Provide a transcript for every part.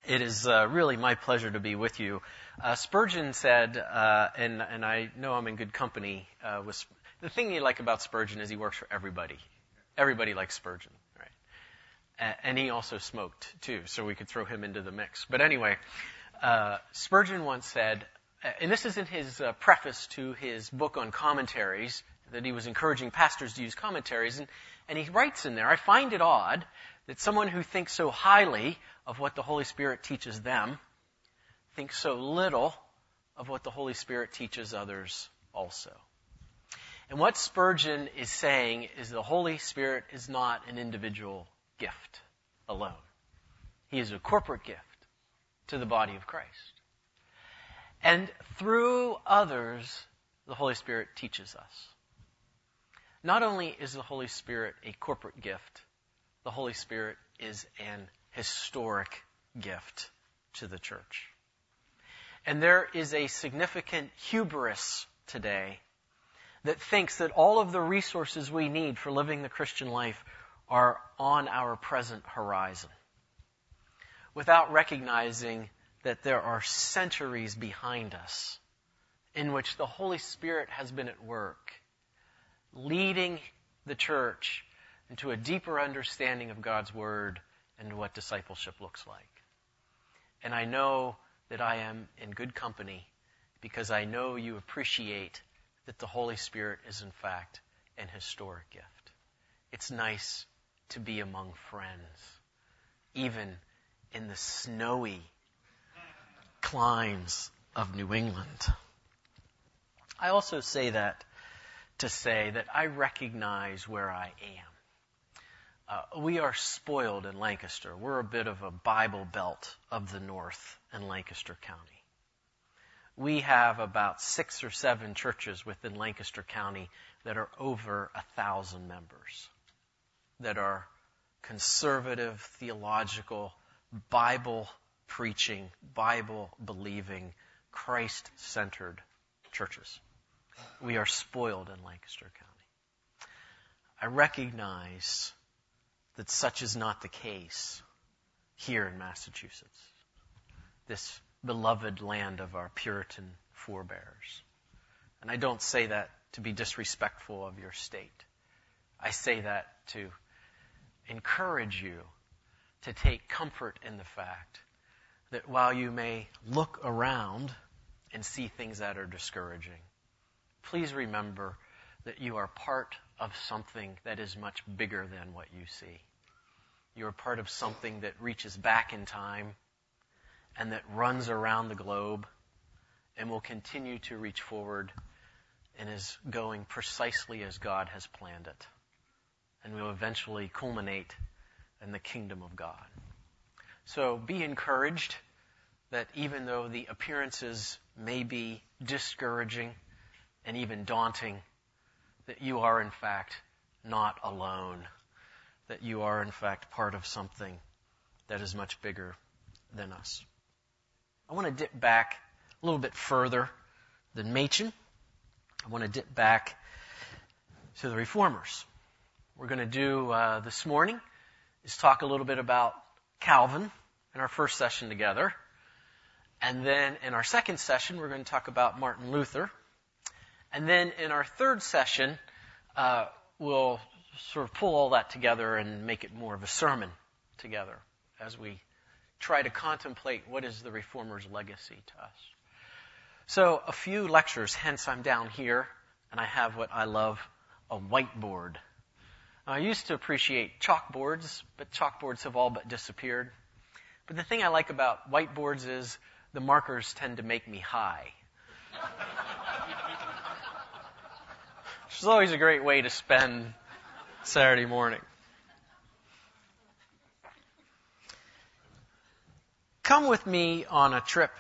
It is really my pleasure to be with you. Spurgeon said, and I know I'm in good company, the thing you like about Spurgeon is he works for everybody. Everybody likes Spurgeon, right? And he also smoked, too, so we could throw him into the mix. But anyway, Spurgeon once said, and this is in his preface to his book on commentaries, that he was encouraging pastors to use commentaries, and he writes in there, I find it odd that someone who thinks so highly of what the Holy Spirit teaches them thinks so little of what the Holy Spirit teaches others also. And what Spurgeon is saying is the Holy Spirit is not an individual gift alone. He is a corporate gift to the body of Christ. And through others, the Holy Spirit teaches us. Not only is the Holy Spirit a corporate gift, the Holy Spirit is an historic gift to the church. And there is a significant hubris today that thinks that all of the resources we need for living the Christian life are on our present horizon, without recognizing that there are centuries behind us in which the Holy Spirit has been at work, leading the church into a deeper understanding of God's Word and what discipleship looks like. And I know that I am in good company because I know you appreciate that the Holy Spirit is in fact an historic gift. It's nice to be among friends, even in the snowy climes of New England. I also say that to say that I recognize where I am. We are spoiled in Lancaster. We're a bit of a Bible belt of the north in Lancaster County. We have about 6 or 7 churches within Lancaster County that are over 1,000 members, that are conservative, theological, Bible-preaching, Bible-believing, Christ-centered churches. We are spoiled in Lancaster County. I recognize that such is not the case here in Massachusetts, this beloved land of our Puritan forebears. And I don't say that to be disrespectful of your state. I say that to encourage you to take comfort in the fact that while you may look around and see things that are discouraging, please remember that you are part of something that is much bigger than what you see. You are part of something that reaches back in time and that runs around the globe and will continue to reach forward and is going precisely as God has planned it, and will eventually culminate in the kingdom of God. So be encouraged that even though the appearances may be discouraging and even daunting, that you are in fact not alone, that you are in fact part of something that is much bigger than us. I want to dip back a little bit further than Machen. I want to dip back to the Reformers. We're going to do this morning is talk a little bit about Calvin in our first session together. And then in our second session, we're going to talk about Martin Luther. And then in our third session, we'll sort of pull all that together and make it more of a sermon together as we try to contemplate what is the Reformers' legacy to us. So a few lectures, hence I'm down here, and I have what I love, a whiteboard. I used to appreciate chalkboards, but chalkboards have all but disappeared. But the thing I like about whiteboards is the markers tend to make me high. Which is always a great way to spend Saturday morning. Come with me on a trip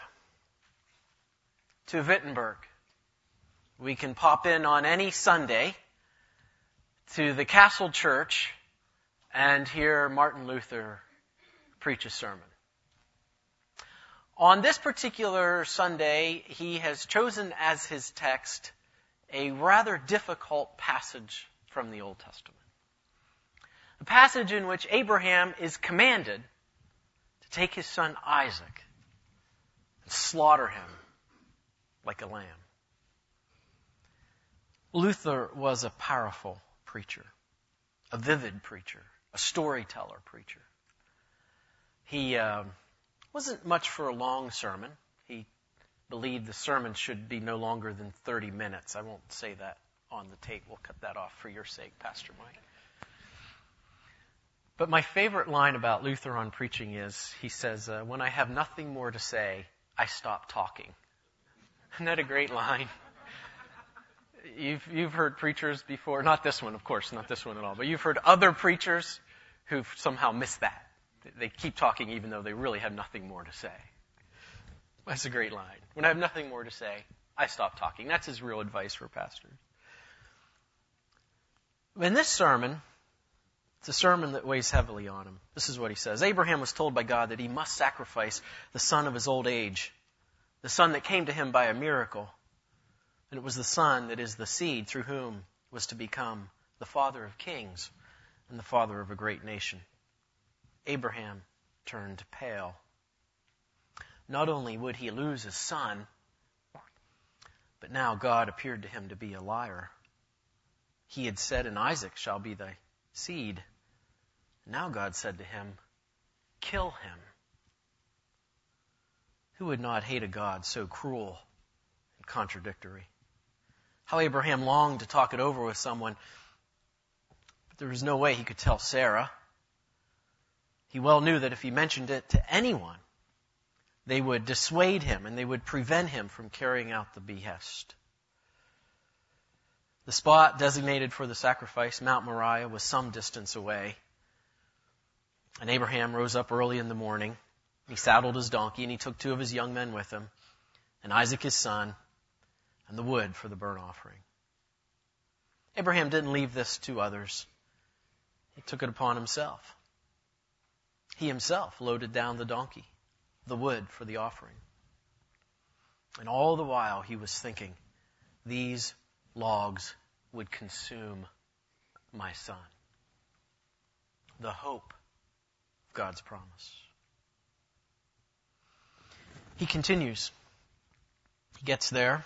to Wittenberg. We can pop in on any Sunday to the Castle Church and hear Martin Luther preach a sermon. On this particular Sunday, he has chosen as his text a rather difficult passage from the Old Testament. The passage in which Abraham is commanded to to take his son Isaac and slaughter him like a lamb. Luther was a powerful preacher, a vivid preacher, a storyteller preacher. He wasn't much for a long sermon. He believed the sermon should be no longer than 30 minutes. I won't say that on the tape. We'll cut that off for your sake, Pastor Mike. But my favorite line about Luther on preaching is, he says, when I have nothing more to say, I stop talking. Isn't that a great line? You've heard preachers before, not this one, of course, not this one at all, but you've heard other preachers who've somehow missed that. They keep talking even though they really have nothing more to say. That's a great line. When I have nothing more to say, I stop talking. That's his real advice for pastors. In this sermon, it's a sermon that weighs heavily on him. This is what he says. Abraham was told by God that he must sacrifice the son of his old age, the son that came to him by a miracle. And it was the son that is the seed through whom was to become the father of kings and the father of a great nation. Abraham turned pale. Not only would he lose his son, but now God appeared to him to be a liar. He had said, "And Isaac shall be thy seed." Now God said to him, "Kill him." Who would not hate a God so cruel and contradictory? How Abraham longed to talk it over with someone, but there was no way he could tell Sarah. He well knew that if he mentioned it to anyone, they would dissuade him and they would prevent him from carrying out the behest. The spot designated for the sacrifice, Mount Moriah, was some distance away. And Abraham rose up early in the morning. He saddled his donkey and he took 2 of his young men with him, and Isaac his son, and the wood for the burnt offering. Abraham didn't leave this to others. He took it upon himself. He himself loaded down the donkey, the wood for the offering. And all the while he was thinking, these logs would consume my son. The hope of God's promise. He continues. He gets there.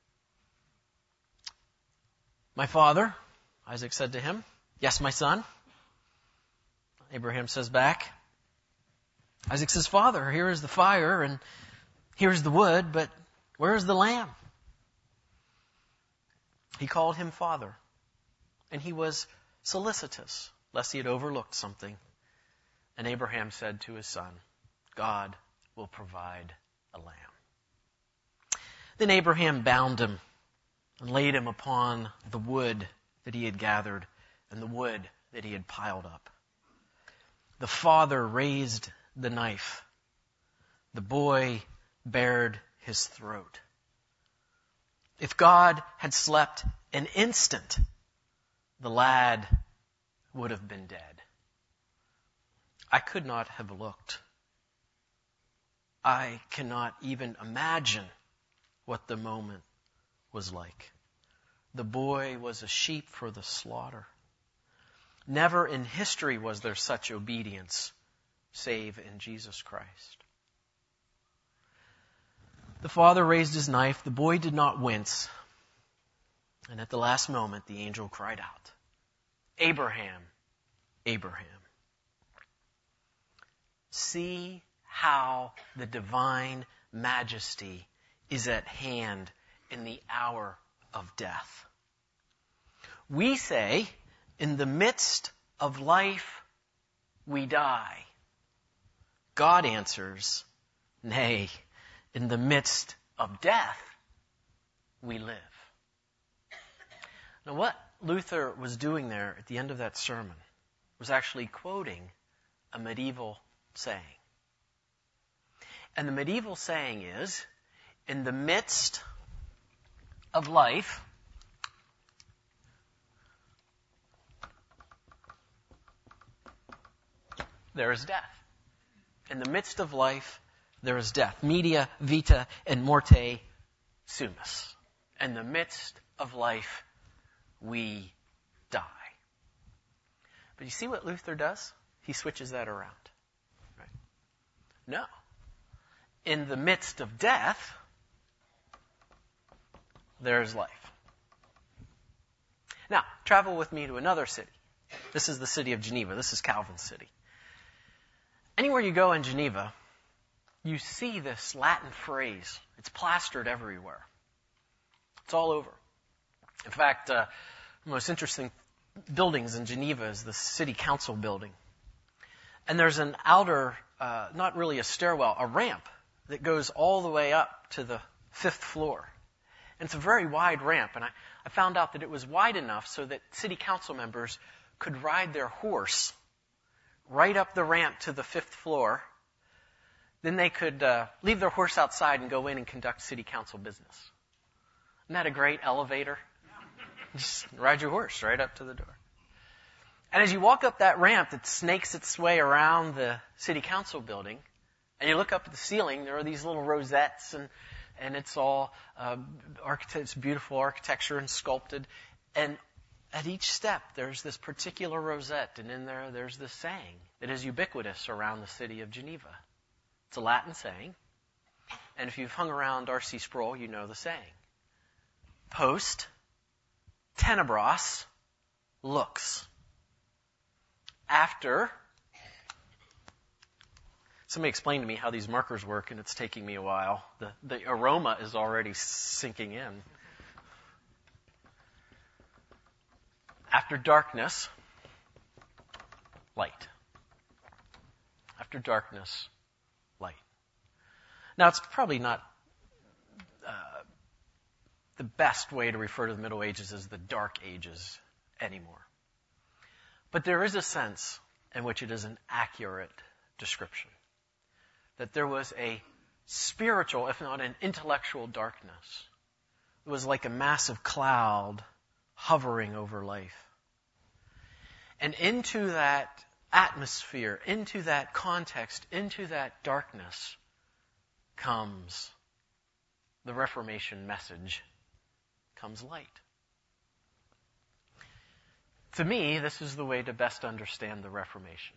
"My father," Isaac said to him. "Yes, my son." Abraham says back. Isaac says, "Father, here is the fire and here's the wood, but where is the lamb?" He called him father, and he was solicitous lest he had overlooked something. And Abraham said to his son, "God will provide a lamb." Then Abraham bound him and laid him upon the wood that he had gathered and the wood that he had piled up. The father raised the knife. The boy bared his throat. If God had slept an instant, the lad would have been dead. I could not have looked. I cannot even imagine what the moment was like. The boy was a sheep for the slaughter. Never in history was there such obedience, save in Jesus Christ. The father raised his knife. The boy did not wince. And at the last moment, the angel cried out, "Abraham, Abraham." See how the divine majesty is at hand in the hour of death. We say, in the midst of life, we die. God answers, nay, in the midst of death, we live. Now, what Luther was doing there at the end of that sermon was actually quoting a medieval saying. And the medieval saying is, in the midst of life, there is death. In the midst of life, there is death. Media, vita, and morte sumus. In the midst of life, we die. But you see what Luther does? He switches that around. Right? No. In the midst of death, there's life. Now, travel with me to another city. This is the city of Geneva. This is Calvin's city. Anywhere you go in Geneva, you see this Latin phrase. It's plastered everywhere. It's all over. In fact, the most interesting buildings in Geneva is the city council building. And there's an outer, not really a stairwell, a ramp that goes all the way up to the 5th floor. And it's a very wide ramp. And I found out that it was wide enough so that city council members could ride their horse right up the ramp to the 5th floor. Then they could leave their horse outside and go in and conduct city council business. Isn't that a great elevator? Just ride your horse right up to the door. And as you walk up that ramp that snakes its way around the city council building, and you look up at the ceiling, there are these little rosettes, and it's all it's beautiful architecture and sculpted. And at each step, there's this particular rosette, and in there's this saying that is ubiquitous around the city of Geneva. It's a Latin saying, and if you've hung around R.C. Sproul, you know the saying. Post tenebras lux. After, somebody explained to me how these markers work, and it's taking me a while. The aroma is already sinking in. After darkness, light. After darkness, light. Now, it's probably not the best way to refer to the Middle Ages as the Dark Ages anymore. But there is a sense in which it is an accurate description. That there was a spiritual, if not an intellectual darkness. It was like a massive cloud hovering over life. And into that atmosphere, into that context, into that darkness comes the Reformation message, comes light. To me, this is the way to best understand the Reformation.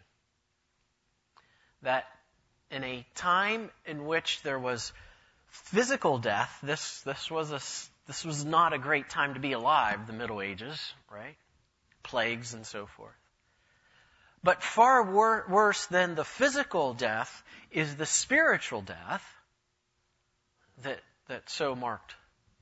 That in a time in which there was physical death, this was not a great time to be alive, the Middle Ages, right? Plagues and so forth. But far worse than the physical death is the spiritual death that so marked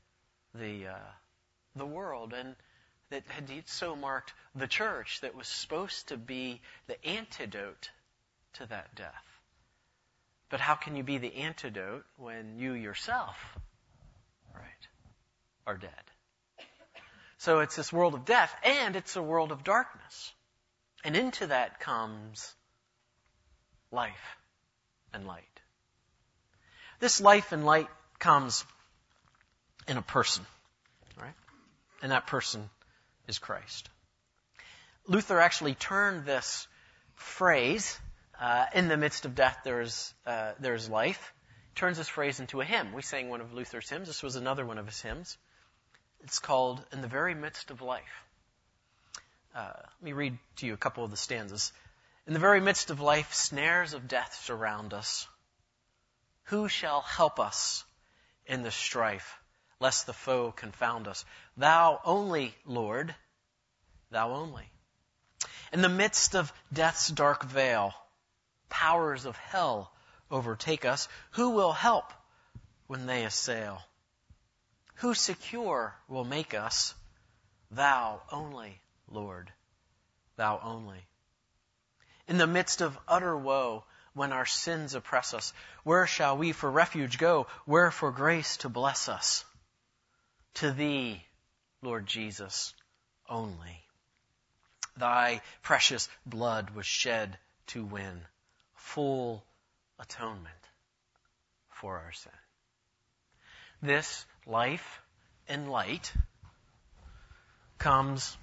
the world, and that had so marked the church, that was supposed to be the antidote to that death. But how can you be the antidote when you yourself, right, are dead? So it's this world of death, and it's a world of darkness. And into that comes life and light. This life and light comes in a person, right? And that person is Christ. Luther actually turned this phrase, in the midst of death there's life, turns this phrase into a hymn. We sang one of Luther's hymns. This was another one of his hymns. It's called In the Very Midst of Life. Let me read to you a couple of the stanzas. In the very midst of life, snares of death surround us. Who shall help us in the strife, lest the foe confound us? Thou only, Lord, thou only. In the midst of death's dark veil, powers of hell overtake us. Who will help when they assail? Who secure will make us? Thou only, Lord, thou only. In the midst of utter woe, when our sins oppress us, where shall we for refuge go? Where for grace to bless us? To thee, Lord Jesus, only. Thy precious blood was shed to win full atonement for our sin. This life and light comes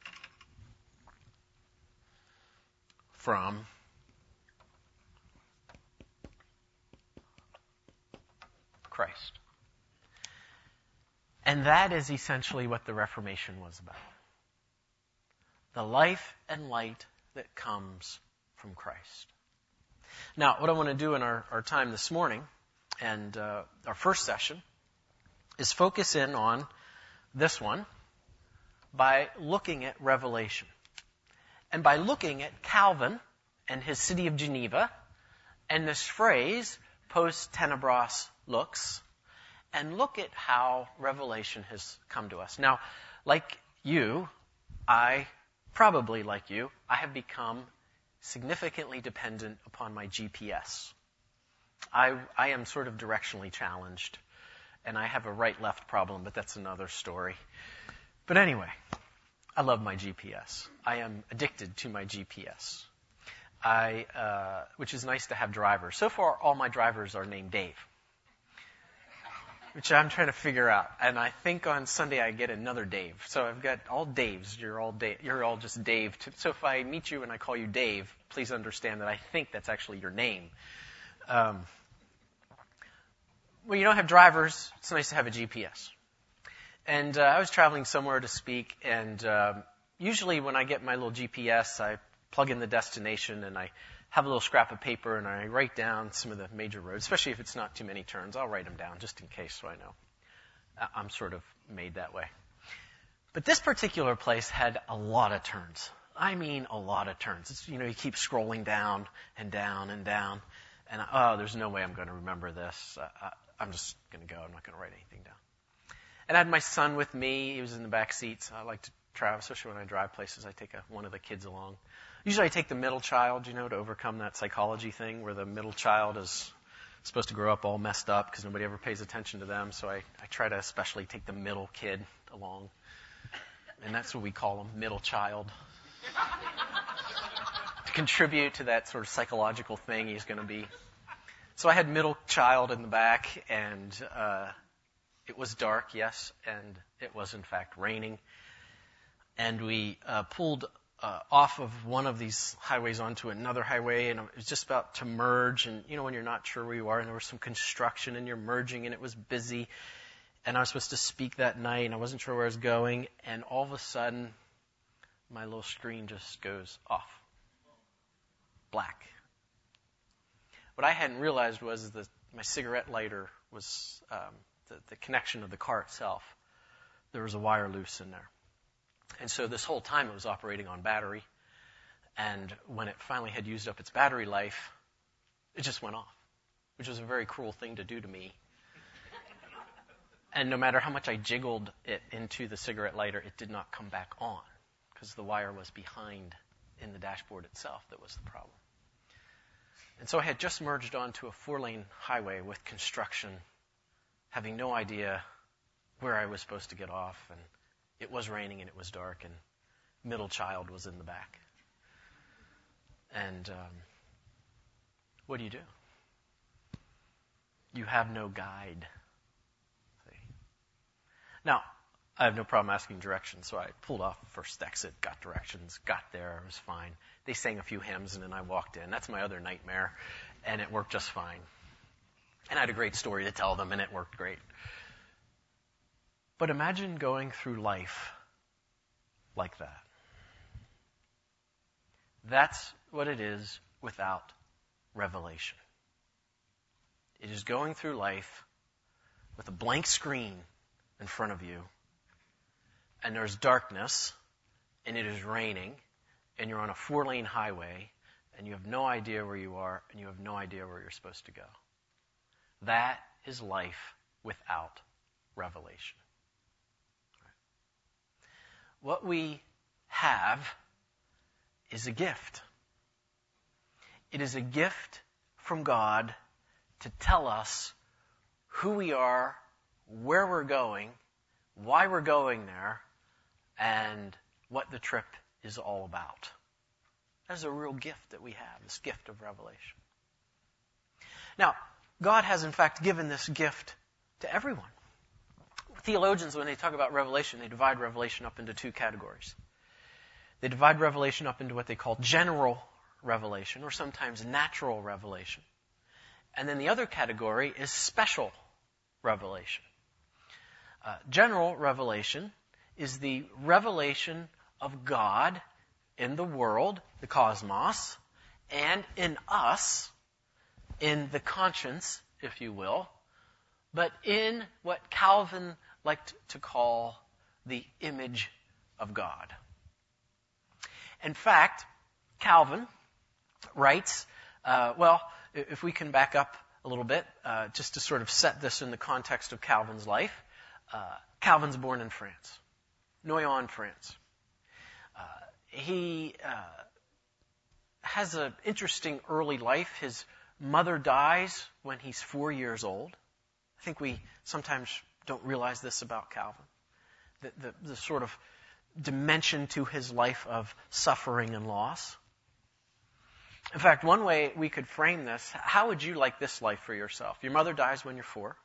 from Christ. And that is essentially what the Reformation was about. The life and light that comes from Christ. Now, what I want to do in our time this morning and our first session is focus in on this one by looking at Revelation. And by looking at Calvin and his city of Geneva and this phrase, post tenebras lux, and look at how Revelation has come to us. Now, like you, I have become significantly dependent upon my GPS. I am sort of directionally challenged, and I have a right-left problem, but that's another story. But anyway, I love my GPS. I am addicted to my GPS. Which is nice to have drivers. So far, all my drivers are named Dave, which I'm trying to figure out. And I think on Sunday I get another Dave. So I've got all Daves. You're all just Dave. So if I meet you and I call you Dave, please understand that I think that's actually your name. When you don't have drivers, it's nice to have a GPS. And I was traveling somewhere to speak, and usually when I get my little GPS, I plug in the destination, and I have a little scrap of paper, and I write down some of the major roads, especially if it's not too many turns. I'll write them down just in case so I know. I'm sort of made that way. But this particular place had a lot of turns. I mean a lot of turns. It's, you keep scrolling down and down and down, and there's no way I'm going to remember this. I'm just going to go. I'm not going to write anything down. And I had my son with me. He was in the back seat, so I like to travel, especially when I drive places. I take one of the kids along. Usually I take the middle child, to overcome that psychology thing where the middle child is supposed to grow up all messed up because nobody ever pays attention to them. So I try to especially take the middle kid along. And that's what we call him, middle child. To contribute to that sort of psychological thing he's going to be. So I had middle child in the back, and it was dark, yes, and it was in fact raining. And we pulled off of one of these highways onto another highway, and it was just about to merge. And when you're not sure where you are, and there was some construction, and you're merging, and it was busy. And I was supposed to speak that night, and I wasn't sure where I was going. And all of a sudden, my little screen just goes off. Black. What I hadn't realized was that my cigarette lighter was the connection of the car itself. There was a wire loose in there. And so this whole time it was operating on battery. And when it finally had used up its battery life, it just went off, which was a very cruel thing to do to me. And no matter how much I jiggled it into the cigarette lighter, it did not come back on because the wire was behind in the dashboard itself that was the problem. And so I had just merged onto a 4-lane highway with construction, having no idea where I was supposed to get off, and it was raining and it was dark, and middle child was in the back. And what do? You have no guide. See? Now, I have no problem asking directions, so I pulled off the first exit, got directions, got there, it was fine. They sang a few hymns, and then I walked in. That's my other nightmare, and it worked just fine. And I had a great story to tell them, and it worked great. But imagine going through life like that. That's what it is without revelation. It is going through life with a blank screen in front of you, and there's darkness, and it is raining, and you're on a 4-lane highway, and you have no idea where you are, and you have no idea where you're supposed to go. That is life without revelation. What we have is a gift. It is a gift from God to tell us who we are, where we're going, why we're going there, and what the trip is all about. That's a real gift that we have, this gift of revelation. Now, God has in fact given this gift to everyone. Theologians, when they talk about revelation, they divide revelation up into 2 categories. They divide revelation up into what they call general revelation, or sometimes natural revelation. And then the other category is special revelation. General revelation is the revelation of God in the world, the cosmos, and in us, in the conscience, if you will, but in what Calvin liked to call the image of God. In fact, Calvin writes, if we can back up a little bit, just to sort of set this in the context of Calvin's life. Calvin's born in France, Noyon, France. He has an interesting early life. His mother dies when he's 4 years old. I think we sometimes don't realize this about Calvin. The sort of dimension to his life of suffering and loss. In fact, one way we could frame this, how would you like this life for yourself? Your mother dies when you're 4.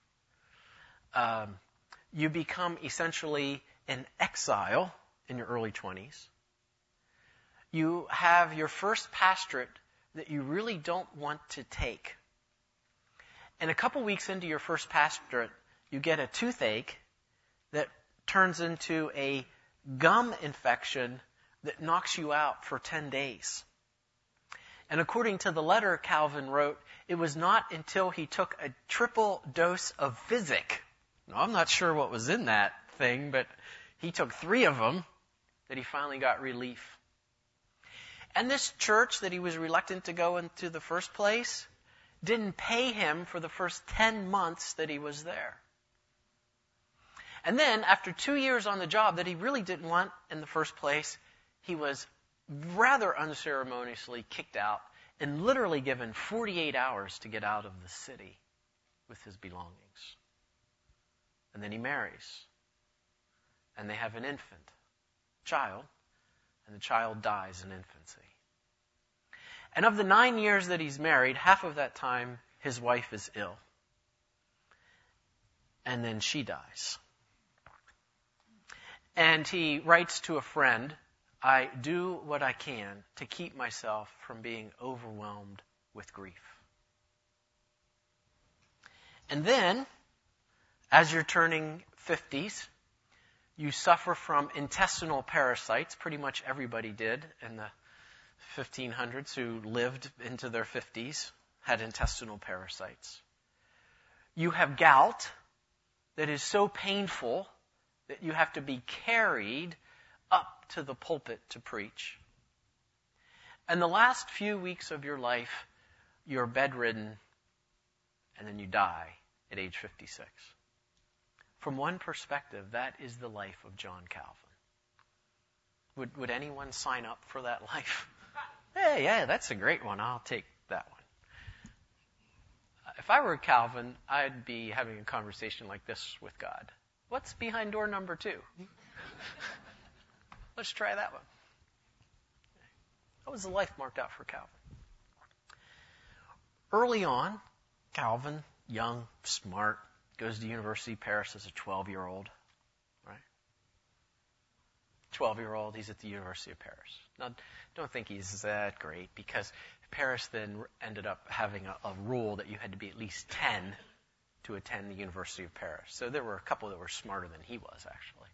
You become essentially an exile in your early 20s. You have your first pastorate that you really don't want to take. And a couple weeks into your first pastorate, you get a toothache that turns into a gum infection that knocks you out for 10 days. And according to the letter Calvin wrote, it was not until he took a triple dose of Physic. Now, I'm not sure what was in that thing, but he took 3 of them that he finally got relief. And this church that he was reluctant to go into the first place didn't pay him for the first 10 months that he was there. And then, after 2 years on the job that he really didn't want in the first place, he was rather unceremoniously kicked out and literally given 48 hours to get out of the city with his belongings. And then he marries. And they have an infant child, and the child dies in infancy. And of the 9 years that he's married, half of that time his wife is ill. And then she dies. And he writes to a friend, I do what I can to keep myself from being overwhelmed with grief. And then, as you're turning 50s, you suffer from intestinal parasites. Pretty much everybody did in the 1500s who lived into their 50s had intestinal parasites. You have gout that is so painful that you have to be carried up to the pulpit to preach. And the last few weeks of your life, you're bedridden, and then you die at age 56. From one perspective, that is the life of John Calvin. Would anyone sign up for that life? Hey, yeah, that's a great one. I'll take that one. If I were Calvin, I'd be having a conversation like this with God. What's behind door number 2? Let's try that one. That was the life marked out for Calvin. Early on, Calvin, young, smart, goes to University of Paris as a 12-year-old. Right? 12-year-old, he's at the University of Paris. Now, don't think he's that great, because Paris then ended up having a rule that you had to be at least 10 to attend the University of Paris. So there were a couple that were smarter than he was, actually.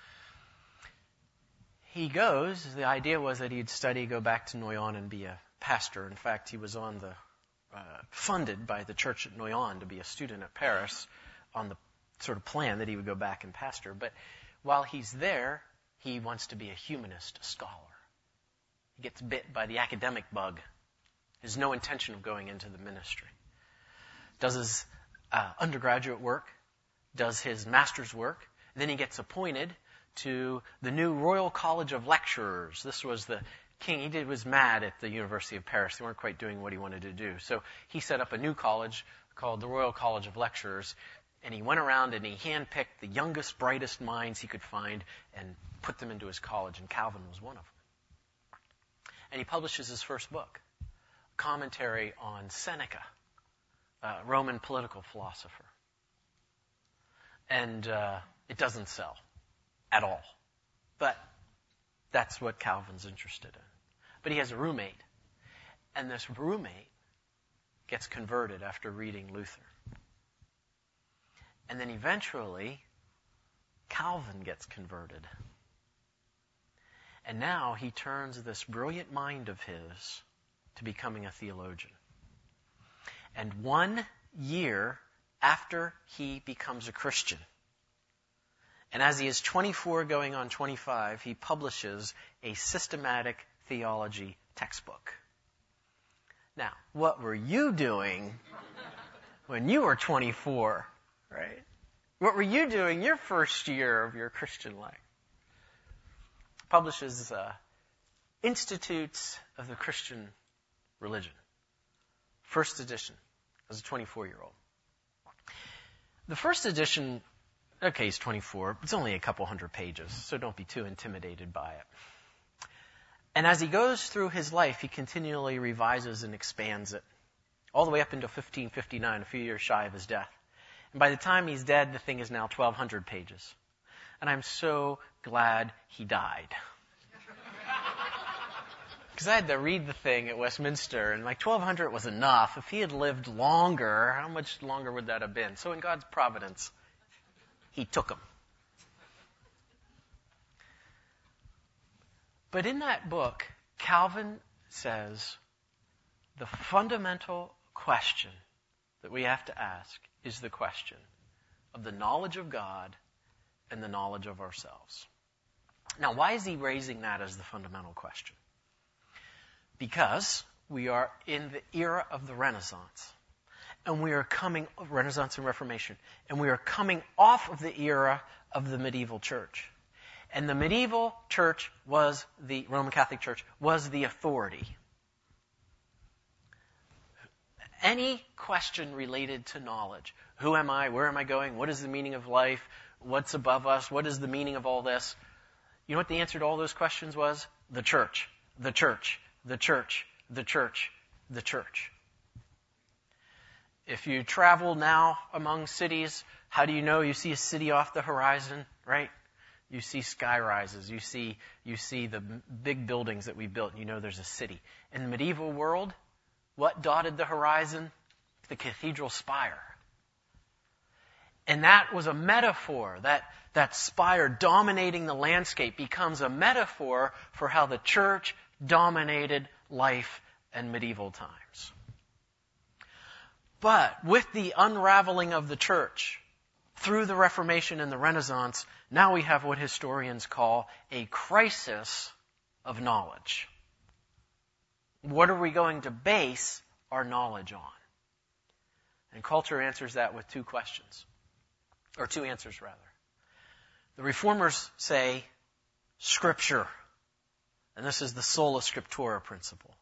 He goes, the idea was that he'd study, go back to Noyon and be a pastor. In fact, he was on the funded by the church at Noyon to be a student at Paris on the sort of plan that he would go back and pastor. But while he's there, he wants to be a humanist, a scholar. He gets bit by the academic bug. Has no intention of going into the ministry. Does his undergraduate work, does his master's work, then he gets appointed to the new Royal College of Lecturers. This was the king. He was mad at the University of Paris. They weren't quite doing what he wanted to do. So he set up a new college called the Royal College of Lecturers, and he went around and he handpicked the youngest, brightest minds he could find and put them into his college, and Calvin was one of them. And he publishes his first book, commentary on Seneca, Roman political philosopher. And it doesn't sell at all. But that's what Calvin's interested in. But he has a roommate. And this roommate gets converted after reading Luther. And then eventually, Calvin gets converted. And now he turns this brilliant mind of his to becoming a theologian. And 1 year after he becomes a Christian, and as he is 24 going on 25, he publishes a systematic theology textbook. Now, what were you doing when you were 24, right? What were you doing your first year of your Christian life? Publishes Institutes of the Christian Religion. First edition as a 24-year-old. The first edition, okay, he's 24. It's only a couple hundred pages, so don't be too intimidated by it. And as he goes through his life, he continually revises and expands it, all the way up into 1559, a few years shy of his death. And by the time he's dead, the thing is now 1,200 pages. And I'm so glad he died. Because I had to read the thing at Westminster, and 1,200 was enough. If he had lived longer, how much longer would that have been? So in God's providence, he took him. But in that book, Calvin says the fundamental question that we have to ask is the question of the knowledge of God and the knowledge of ourselves. Now, why is he raising that as the fundamental question? Because we are in the era of the Renaissance. And we are coming, Renaissance and Reformation, and we are coming off of the era of the medieval church. And the medieval church was, the Roman Catholic Church, was the authority. Any question related to knowledge, who am I, where am I going, what is the meaning of life, what's above us, what is the meaning of all this? You know what the answer to all those questions was? The church, the church, the church, the church, the church. If you travel now among cities, how do you know you see a city off the horizon, right? You see sky rises, you see the big buildings that we built, and you know there's a city. In the medieval world, what dotted the horizon? The cathedral spire. And that was a metaphor. That spire dominating the landscape becomes a metaphor for how the church dominated life in medieval times. But with the unraveling of the church through the Reformation and the Renaissance, now we have what historians call a crisis of knowledge. What are we going to base our knowledge on? And culture answers that with two questions, or two answers rather. The Reformers say Scripture, and this is the sola scriptura principle.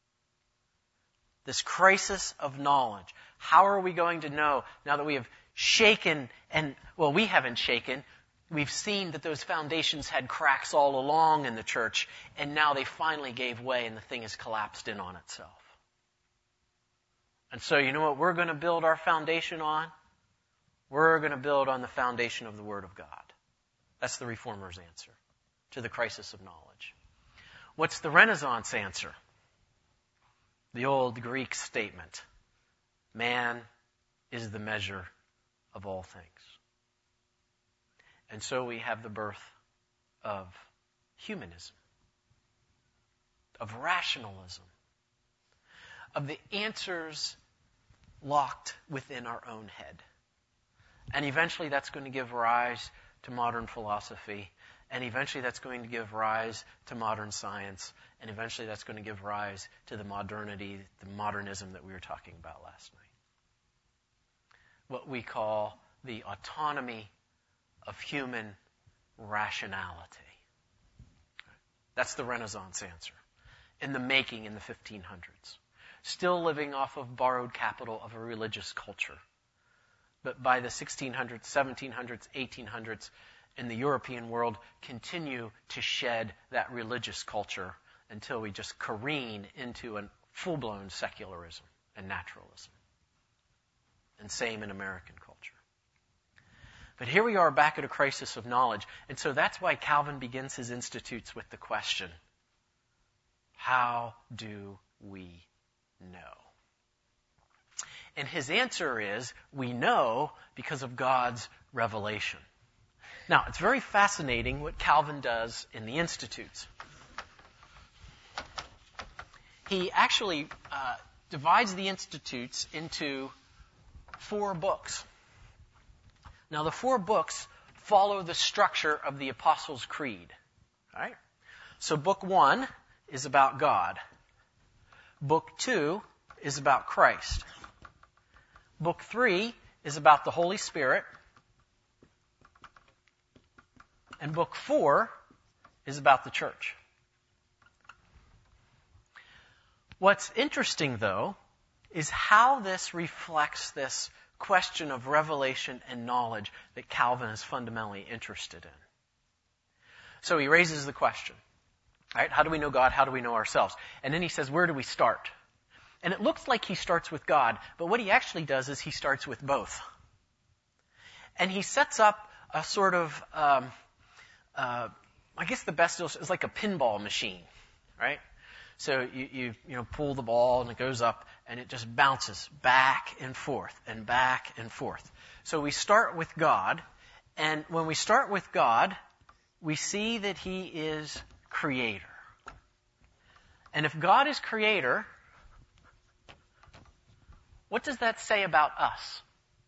This crisis of knowledge. How are we going to know now that we have shaken we haven't shaken. We've seen that those foundations had cracks all along in the church, and now they finally gave way and the thing has collapsed in on itself. And so you know what we're going to build our foundation on? We're going to build on the foundation of the Word of God. That's the Reformers' answer to the crisis of knowledge. What's the Renaissance answer? The old Greek statement, man is the measure of all things. And so we have the birth of humanism, of rationalism, of the answers locked within our own head. And eventually that's going to give rise to modern philosophy, and eventually that's going to give rise to modern science, and eventually that's going to give rise to the modernity, the modernism that we were talking about last night. What we call the autonomy of human rationality. That's the Renaissance answer. In the making in the 1500s. Still living off of borrowed capital of a religious culture. But by the 1600s, 1700s, 1800s, in the European world, continue to shed that religious culture until we just careen into a full-blown secularism and naturalism. And same in American culture. But here we are back at a crisis of knowledge. And so that's why Calvin begins his Institutes with the question, how do we know? And his answer is, we know because of God's revelation. Now, it's very fascinating what Calvin does in the Institutes. He actually divides the Institutes into 4 books. Now, the 4 books follow the structure of the Apostles' Creed. All right? So book 1 is about God. Book 2 is about Christ. Book 3 is about the Holy Spirit. And book 4 is about the church. What's interesting, though, is how this reflects this question of revelation and knowledge that Calvin is fundamentally interested in. So he raises the question, right? How do we know God? How do we know ourselves? And then he says, where do we start? And it looks like he starts with God, but what he actually does is he starts with both. And he sets up a sort of, I guess the best is like a pinball machine, right? So you pull the ball and it goes up and it just bounces back and forth and back and forth. So we start with God, and when we start with God, we see that He is Creator. And if God is Creator, what does that say about us?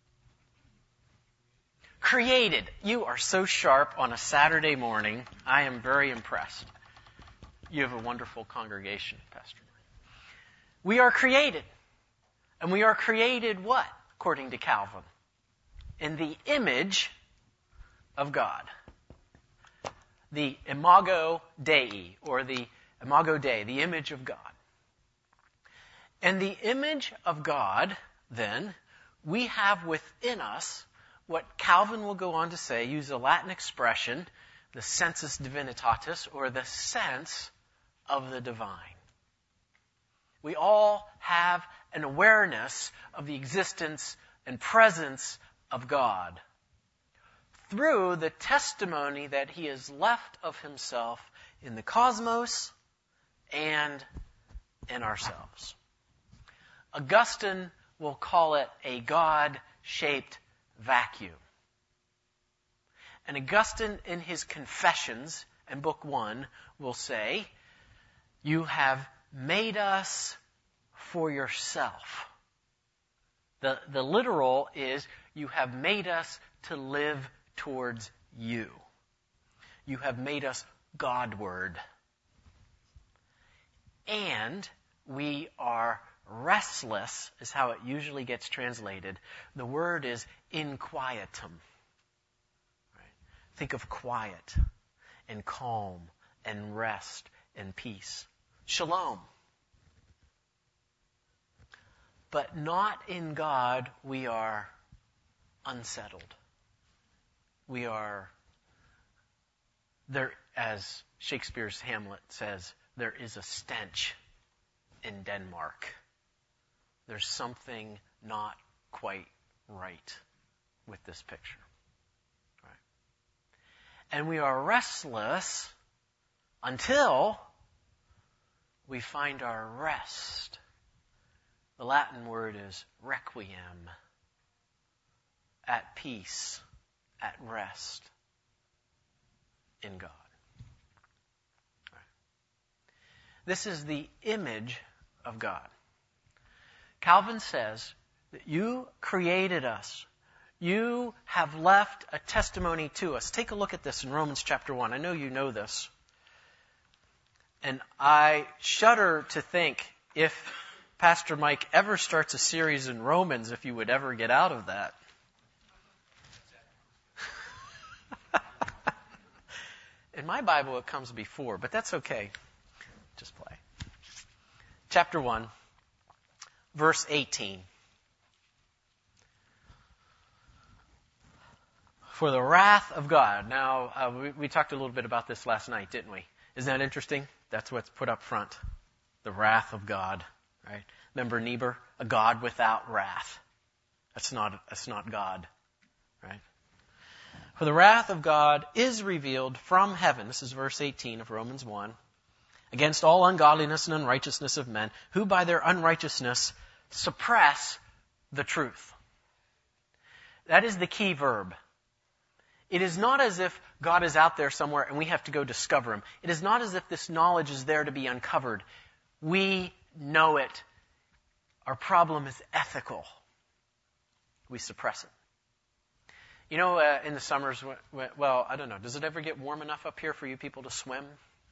Created. You are so sharp on a Saturday morning. I am very impressed. You have a wonderful congregation, Pastor. We are created. And we are created what? According to Calvin. In the image of God. The imago Dei, or the imago Dei, the image of God. And the image of God, then, we have within us what Calvin will go on to say, use a Latin expression, the sensus divinitatis, or the sense of the divine. We all have an awareness of the existence and presence of God through the testimony that He has left of Himself in the cosmos and in ourselves. Augustine will call it a God-shaped vacuum. And Augustine, in his Confessions, in Book 1, will say, you have made us for yourself. The literal is, you have made us to live towards you. You have made us Godward. And we are restless, is how it usually gets translated. The word is inquietum. Right? Think of quiet and calm and rest and peace. Shalom. But not in God we are unsettled. We are, there, as Shakespeare's Hamlet says, there is a stench in Denmark. There's something not quite right with this picture. Right? And we are restless until we find our rest. The Latin word is requiem. At peace, at rest in God. Right. This is the image of God. Calvin says that you created us. You have left a testimony to us. Take a look at this in Romans chapter 1. I know you know this. And I shudder to think if Pastor Mike ever starts a series in Romans, if you would ever get out of that. In my Bible, it comes before, but that's okay. Just play. Chapter 1, verse 18. For the wrath of God. Now, we talked a little bit about this last night, didn't we? Isn't that interesting? That's what's put up front. The wrath of God. Right? Remember Niebuhr? A God without wrath. That's not God. Right? For the wrath of God is revealed from heaven. This is verse 18 of Romans 1. Against all ungodliness and unrighteousness of men, who by their unrighteousness suppress the truth. That is the key verb. It is not as if God is out there somewhere and we have to go discover Him. It is not as if this knowledge is there to be uncovered. We know it. Our problem is ethical. We suppress it. You know, in the summers, well, I don't know, does it ever get warm enough up here for you people to swim?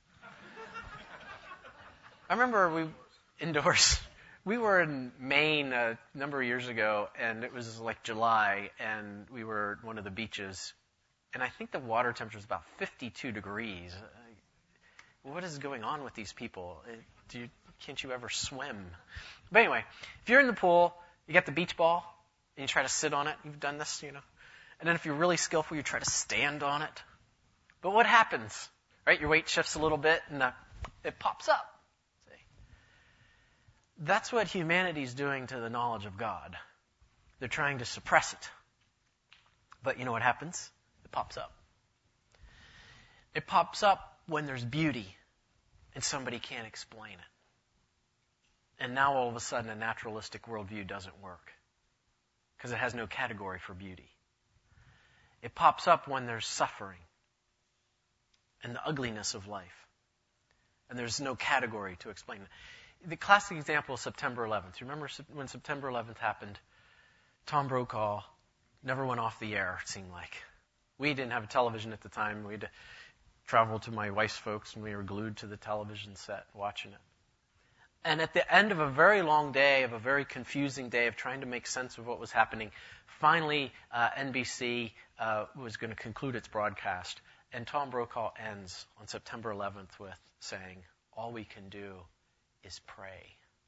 I remember we were in Maine a number of years ago, and it was like July, and we were at one of the beaches, and I think the water temperature was about 52 degrees. What is going on with these people? Can't you ever swim? But anyway, if you're in the pool, you get the beach ball, and you try to sit on it. You've done this, you know. And then if you're really skillful, you try to stand on it. But what happens? Right? Your weight shifts a little bit, and it pops up. See? That's what humanity's doing to the knowledge of God. They're trying to suppress it. But you know what happens? It pops up. It pops up when there's beauty, and somebody can't explain it. And now all of a sudden a naturalistic worldview doesn't work because it has no category for beauty. It pops up when there's suffering and the ugliness of life. And there's no category to explain it. The classic example is September 11th. You remember when September 11th happened? Tom Brokaw never went off the air, it seemed like. We didn't have a television at the time. We had to travel to my wife's folks, and we were glued to the television set watching it. And at the end of a very long day, of a very confusing day of trying to make sense of what was happening, finally NBC was going to conclude its broadcast. And Tom Brokaw ends on September 11th with saying, all we can do is pray.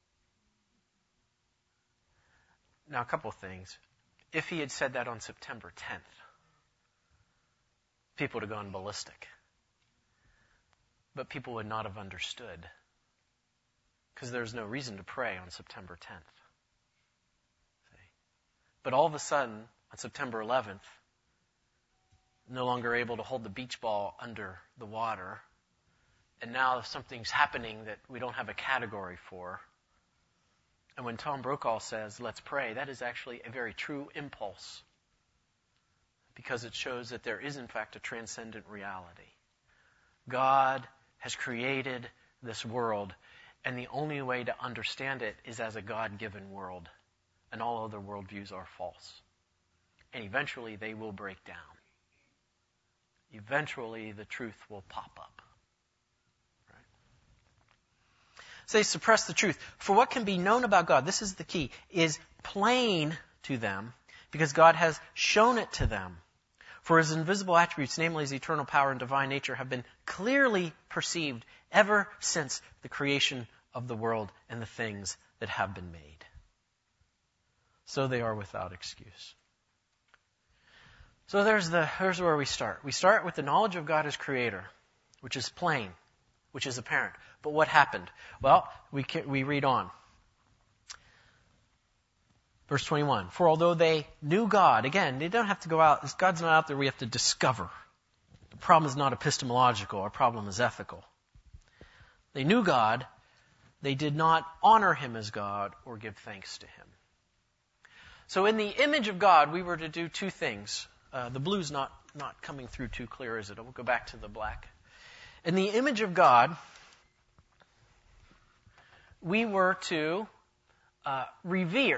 Now, a couple of things. If he had said that on September 10th, people would have gone ballistic. But people would not have understood. Because there's no reason to pray on September 10th. See? But all of a sudden, on September 11th, no longer able to hold the beach ball under the water, and now something's happening that we don't have a category for. And when Tom Brokaw says, let's pray, that is actually a very true impulse. Because it shows that there is, in fact, a transcendent reality. God has created this world, and the only way to understand it is as a God-given world. And all other worldviews are false. And eventually they will break down. Eventually the truth will pop up. Right? So they suppress the truth. For what can be known about God, this is the key, is plain to them because God has shown it to them. For his invisible attributes, namely his eternal power and divine nature, have been clearly perceived ever since the creation of the world and the things that have been made. So they are without excuse. So here's where we start. We start with the knowledge of God as creator, which is plain, which is apparent. But what happened? Well, we read on. Verse 21, for although they knew God, again, they don't have to go out, God's not out there, we have to discover. The problem is not epistemological, our problem is ethical. They knew God, they did not honor him as God or give thanks to him. So in the image of God, we were to do two things. The blue's not coming through too clear, is it? We'll go back to the black. In the image of God, we were to revere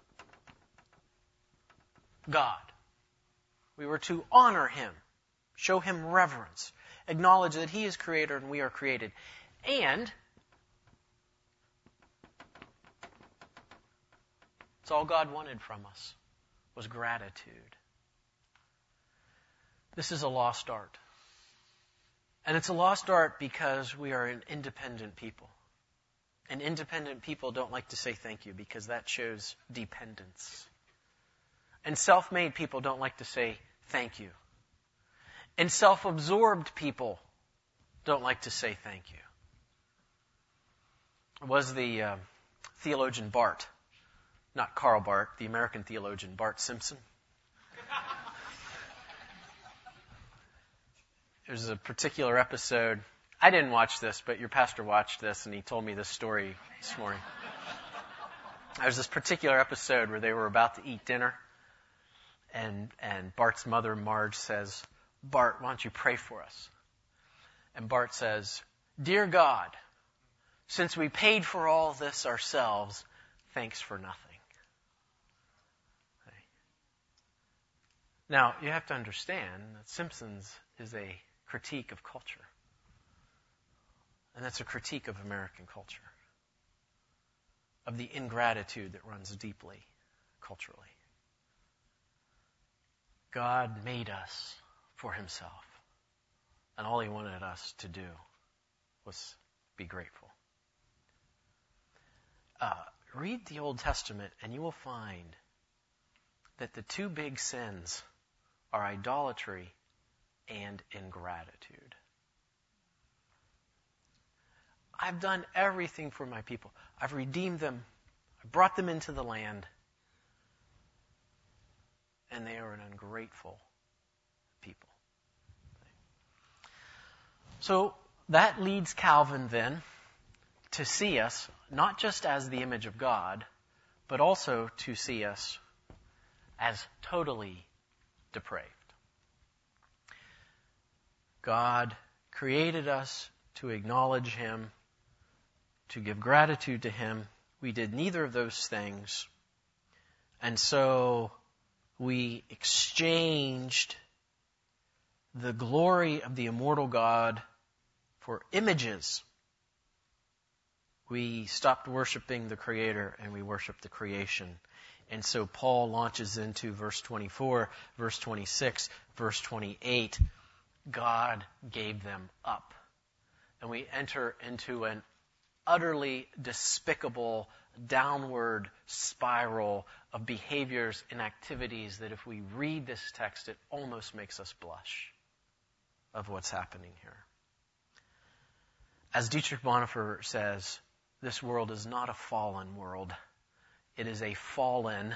God. We were to honor him, show him reverence, acknowledge that he is creator and we are created. And it's all God wanted from us was gratitude. This is a lost art. And it's a lost art because we are an independent people. And independent people don't like to say thank you because that shows dependence. And self-made people don't like to say thank you. And self-absorbed people don't like to say thank you. It was the theologian Bart, not Karl Barth, the American theologian Bart Simpson. There's a particular episode. I didn't watch this, but your pastor watched this, and he told me this story this morning. There's this particular episode where they were about to eat dinner, and Bart's mother, Marge, says, Bart, why don't you pray for us? And Bart says, Dear God, since we paid for all this ourselves, thanks for nothing. Okay. Now, you have to understand that Simpsons is a critique of culture. And that's a critique of American culture, of the ingratitude that runs deeply culturally. God made us for himself, and all he wanted us to do was be grateful. Read the Old Testament, and you will find that the two big sins are idolatry and ingratitude. I've done everything for my people. I've redeemed them. I brought them into the land. And they are an ungrateful people. So that leads Calvin then to see us not just as the image of God, but also to see us as totally depraved. God created us to acknowledge him, to give gratitude to him. We did neither of those things. And so we exchanged the glory of the immortal God for images. We stopped worshiping the Creator and we worshiped the creation. And so Paul launches into verse 24, verse 26, verse 28. God gave them up. And we enter into an utterly despicable downward spiral of behaviors and activities that if we read this text, it almost makes us blush of what's happening here. As Dietrich Bonhoeffer says, this world is not a fallen world. It is a fallen-falling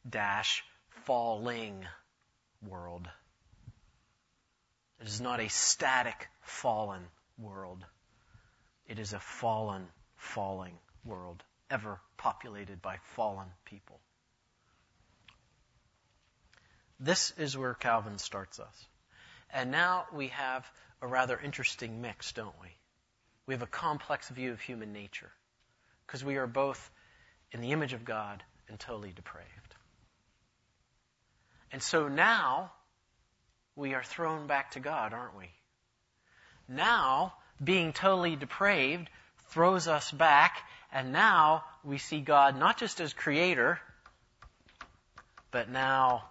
world. It is not a static, fallen world. It is a fallen, falling world, ever populated by fallen people. This is where Calvin starts us. And now we have a rather interesting mix, don't we? We have a complex view of human nature, because we are both in the image of God and totally depraved. And so now we are thrown back to God, aren't we? Now, being totally depraved throws us back, and now we see God not just as creator, but now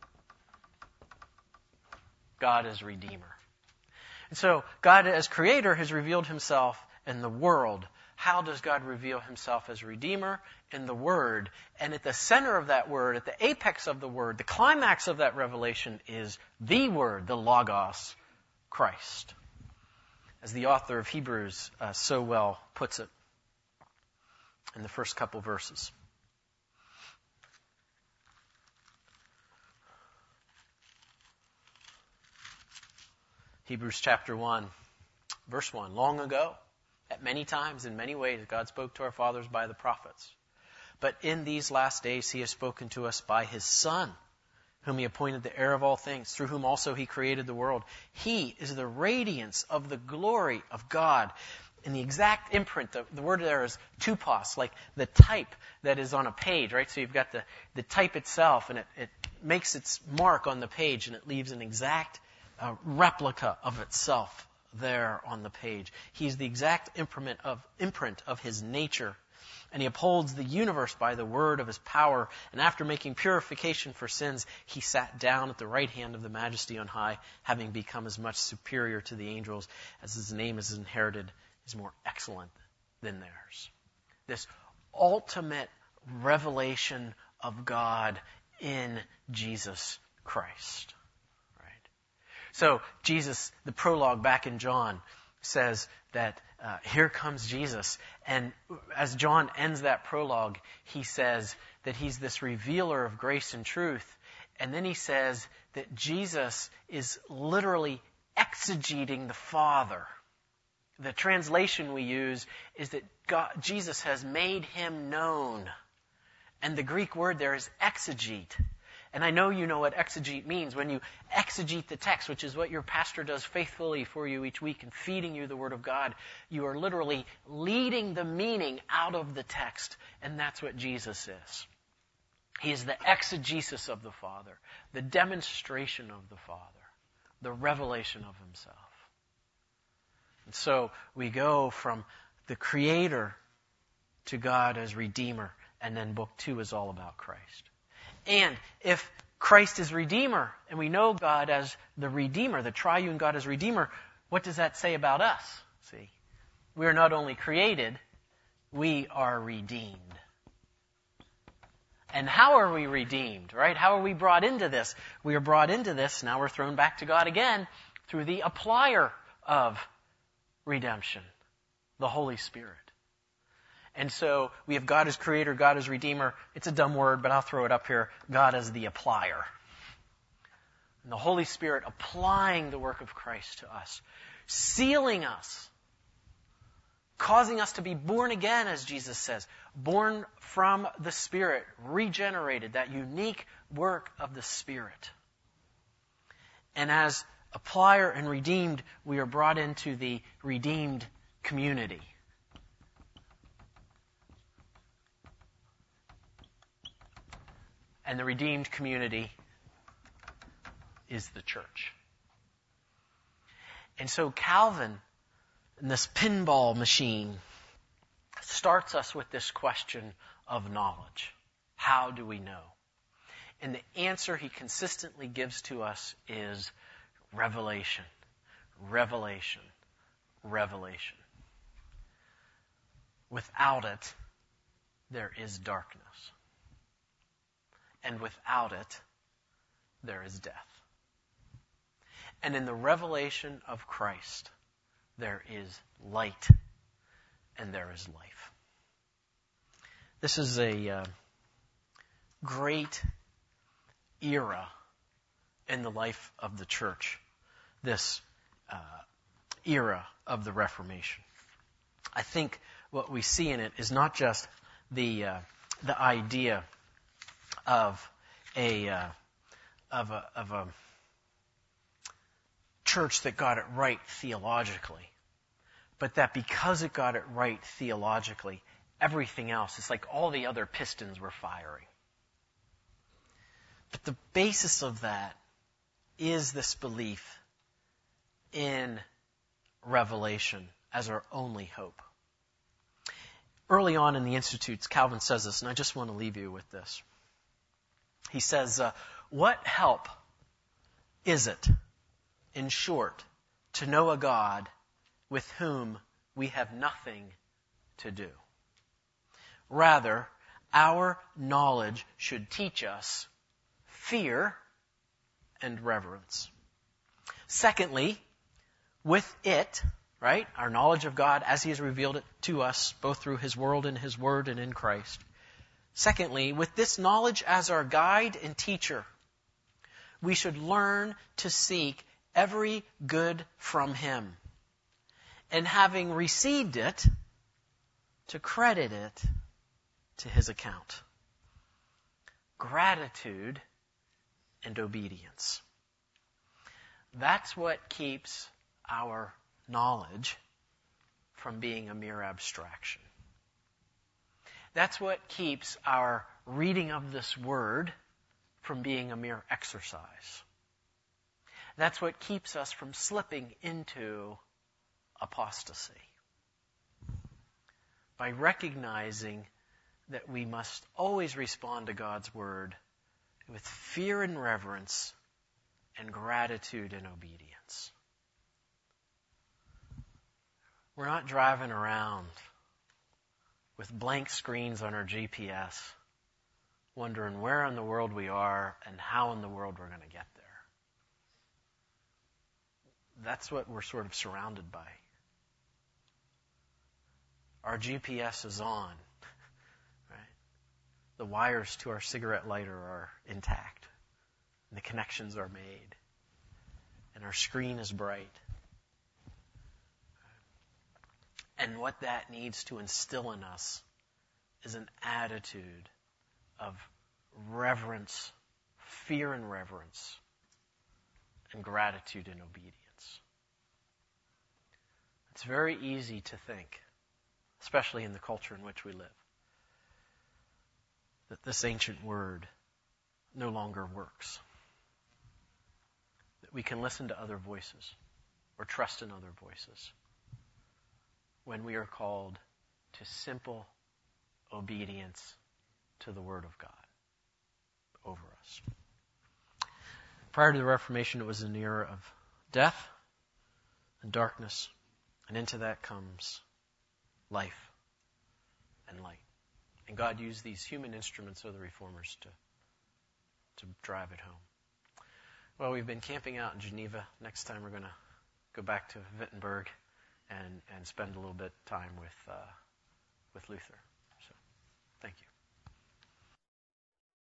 God as redeemer. And so God as creator has revealed himself in the world. How does God reveal himself as redeemer? In the Word. And at the center of that Word, at the apex of the Word, the climax of that revelation is the Word, the Logos, Christ. As the author of Hebrews so well puts it in the first couple verses. Hebrews chapter 1, verse 1. Long ago, at many times, in many ways, God spoke to our fathers by the prophets. But in these last days, he has spoken to us by his Son, whom he appointed the heir of all things, through whom also he created the world. He is the radiance of the glory of God. And the exact imprint, the word there is tupos, like the type that is on a page, right? So you've got the type itself, and it makes its mark on the page, and it leaves an exact replica of itself there on the page. He's the exact imprint of his nature. And he upholds the universe by the word of his power. And after making purification for sins, he sat down at the right hand of the Majesty on high, having become as much superior to the angels as his name is inherited, is more excellent than theirs. This ultimate revelation of God in Jesus Christ. So Jesus, the prologue back in John, says that here comes Jesus. And as John ends that prologue, he says that he's this revealer of grace and truth. And then he says that Jesus is literally exegeting the Father. The translation we use is that Jesus has made him known. And the Greek word there is exegete. And I know you know what exegete means. When you exegete the text, which is what your pastor does faithfully for you each week and feeding you the Word of God, you are literally leading the meaning out of the text. And that's what Jesus is. He is the exegesis of the Father, the demonstration of the Father, the revelation of Himself. And so we go from the Creator to God as Redeemer, and then Book 2 is all about Christ. And if Christ is Redeemer, and we know God as the Redeemer, the triune God as Redeemer, what does that say about us? See, we are not only created, we are redeemed. And how are we redeemed, right? How are we brought into this? We are brought into this, now we're thrown back to God again, through the applier of redemption, the Holy Spirit. And so we have God as Creator, God as Redeemer. It's a dumb word, but I'll throw it up here. God as the applier. And the Holy Spirit applying the work of Christ to us, sealing us, causing us to be born again, as Jesus says, born from the Spirit, regenerated, that unique work of the Spirit. And as applier and redeemed, we are brought into the redeemed community. And the redeemed community is the church. And so Calvin, in this pinball machine, starts us with this question of knowledge. How do we know? And the answer he consistently gives to us is revelation, revelation, revelation. Without it, there is darkness. And without it, there is death. And in the revelation of Christ, there is light and there is life. This is a great era in the life of the church, this era of the Reformation. I think what we see in it is not just the idea of a church that got it right theologically, but that because it got it right theologically, everything else, it's like all the other pistons were firing. But the basis of that is this belief in revelation as our only hope. Early on in the Institutes, Calvin says this, and I just want to leave you with this. He says, what help is it, in short, to know a God with whom we have nothing to do? Rather, our knowledge should teach us fear and reverence. Secondly, with it, right, our knowledge of God as He has revealed it to us, both through His world and His Word and in Christ. Secondly, with this knowledge as our guide and teacher, we should learn to seek every good from Him. And having received it, to credit it to His account. Gratitude and obedience. That's what keeps our knowledge from being a mere abstraction. That's what keeps our reading of this Word from being a mere exercise. That's what keeps us from slipping into apostasy. By recognizing that we must always respond to God's Word with fear and reverence and gratitude and obedience. We're not driving around with blank screens on our GPS, wondering where in the world we are and how in the world we're going to get there. That's what we're sort of surrounded by. Our GPS is on, right? The wires to our cigarette lighter are intact, and the connections are made, and our screen is bright. And what that needs to instill in us is an attitude of reverence fear and reverence, and gratitude and obedience. It's very easy to think, especially in the culture in which we live, that this ancient word no longer works. That we can listen to other voices or trust in other voices when we are called to simple obedience to the Word of God over us. Prior to the Reformation, it was an era of death and darkness, and into that comes life and light. And God used these human instruments of the Reformers to drive it home. Well, we've been camping out in Geneva. Next time we're going to go back to Wittenberg and spend a little bit of time with Luther. So, thank you.